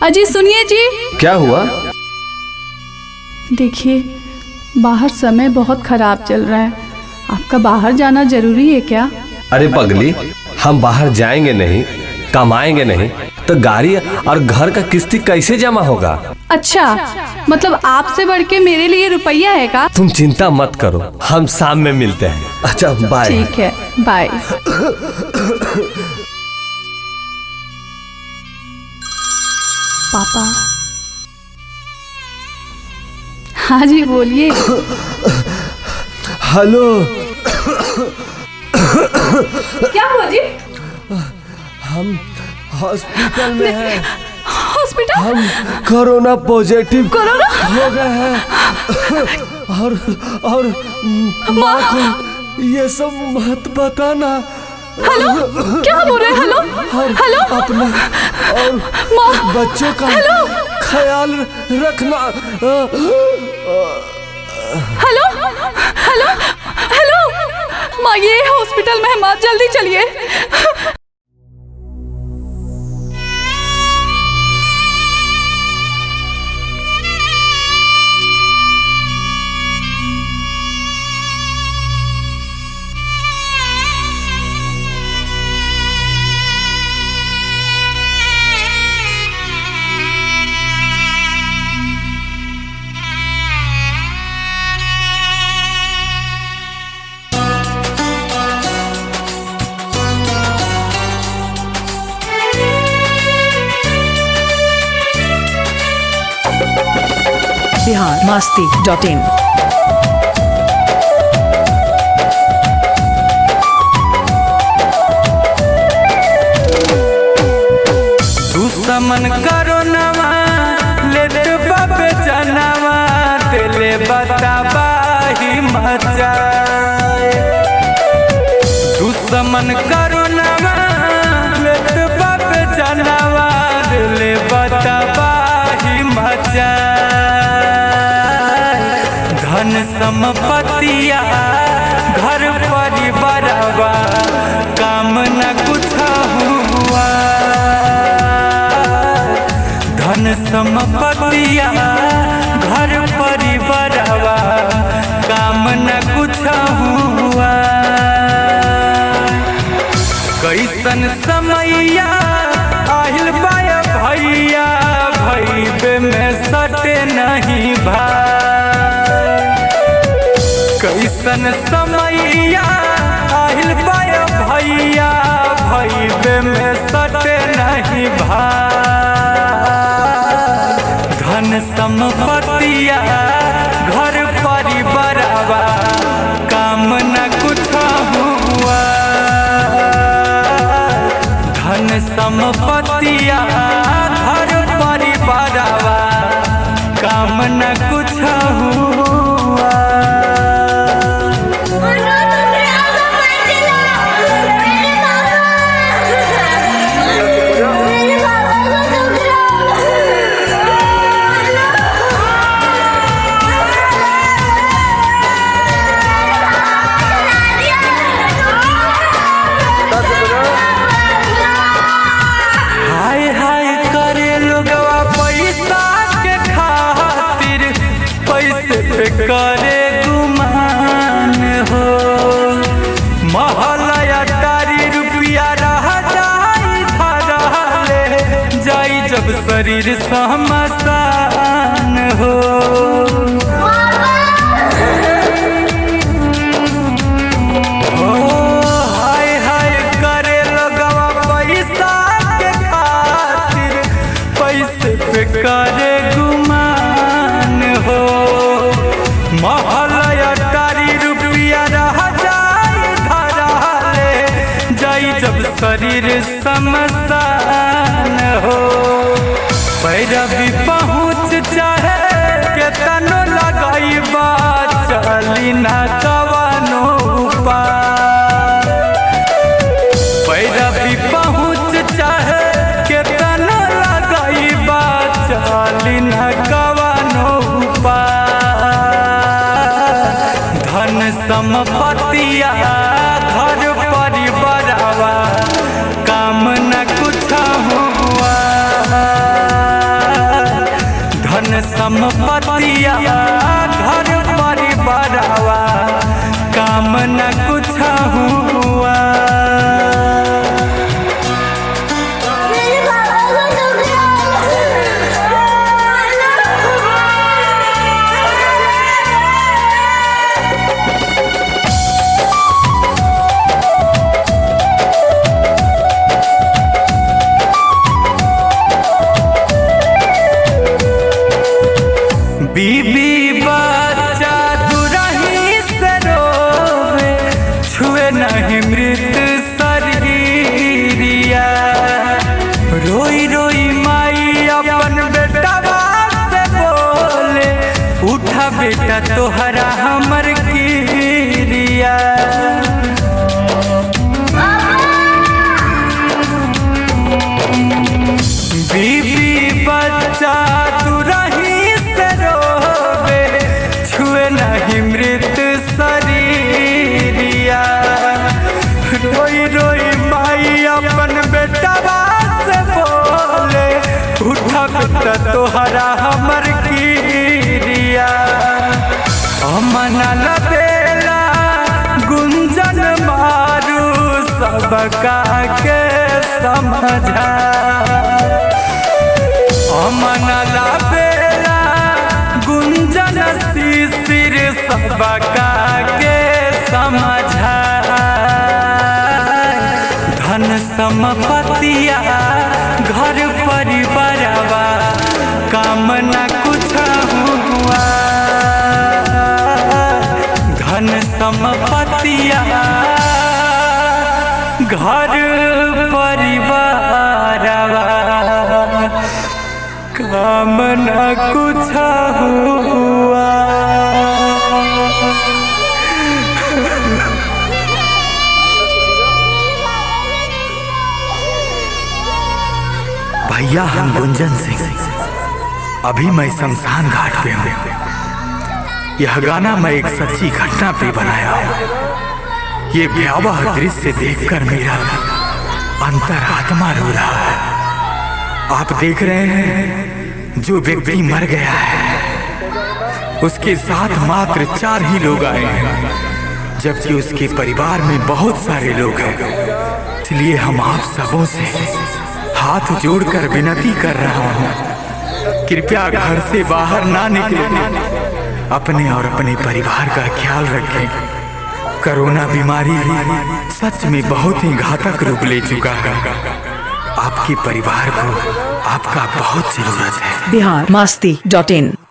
अजी सुनिए जी। क्या हुआ? देखिए बाहर समय बहुत खराब चल रहा है, आपका बाहर जाना जरूरी है क्या? अरे पगली, हम बाहर जाएंगे नहीं, कमाएंगे नहीं तो गाड़ी और घर का किस्ती कैसे जमा होगा? अच्छा, मतलब आपसे बढ़ के मेरे लिए रुपया है का? तुम चिंता मत करो, हम शाम में मिलते हैं। अच्छा बाय। ठीक है, बाय। पापा। हाँ जी बोलिए। हेलो। क्या हुआ जी? हम हॉस्पिटल में हैं। हॉस्पिटल? हम कोरोना पॉजिटिव कोरोना हो गए हैं और माँ को ये सब मत बताना। हेलो, क्या बोल रहे हैं? हेलो हेलो, अपना और माँ, बच्चों का ख्याल रखना। हेलो हेलो हेलो, माँ ये हॉस्पिटल में है, माँ जल्दी चलिए। biharmasti.in। दुश्मन करो नवा लेत बाबे जनवा दिले बताबाही मचाए। दुश्मन करो नवा लेत बाबे जनवा दिले बताबाही मचाए। धन संपत्तिया घर परिवारवा काम न कुछ हुआ। धन संपत्तिया घर परिवारवा काम न कुछ हुआ। कैसन समैया आहिल बाया भैया, भैबे में सटे नहीं भाई। कैसन समैया आहिल बाया भैया, भैबे में सटे नहीं भाई। धन संपत्तिया घर परिवारवा काम न कुछ हुआ। धन संपत्तिया घर परिवारवा काम न कुछ हुआ। हाय हाय करे लोगवा पैसा के खातिर, पैसे पे करे गुमान हो। महलया तारी रुपया रह जाई धरले जाई जब शरीर शमशान हो। हाय हाय करे लोगवा पैसा के खातिर, पैसे पे करे गुमान हो। महलया तारी रुपया रह जाई धरले जाई जब शरीर शमशान हो। पैरवी पहुँच चाहे के तनो लगाई बा, चली ना कवनो उपाय। पैरवी पहुँच चाहे के तनो लगाई बा, चली ना कवनो उपाय। धन संपत्तिया घर परिवारवा काम न कुछ हुआ। बेटा तोहरा हमर किरिया बीबी बच्चा तू रही से रोवे छुए नहीं मृत शरीरिया रोई रोई माई अपन बेटा से बोले उठा बेटा तोहरा हमर किरिया अमन बेला गुंजन मारू सबका के समझा अमन बेला गुंजन शिशिर सबका के समझा धन संपत्तिया घर परिवारवा कामना कुछ हुआ धन संपत्तिया घर परिवारवा कामना कुछ हुआ। भैया हम गुंजन सिंह, अभी मैं शमशान घाट पे हूँ। यह गाना मैं एक सच्ची घटना पे बनाया हूँ। ये भयावह दृश्य देखकर मेरा अंतरात्मा रो रहा है। आप देख रहे हैं जो व्यक्ति मर गया है उसके साथ मात्र 4 ही लोग आए हैं, जबकि उसके परिवार में बहुत सारे लोग हैं। इसलिए हम आप सबों से हाथ जोड़कर विनती कर रहा हूँ, कृपया घर से बाहर ना निकलें, अपने और अपने परिवार का ख्याल रखें। कोरोना बीमारी सच में बहुत ही घातक रूप ले चुका है। आपके परिवार को आपका बहुत जरूरत है। biharmasti.in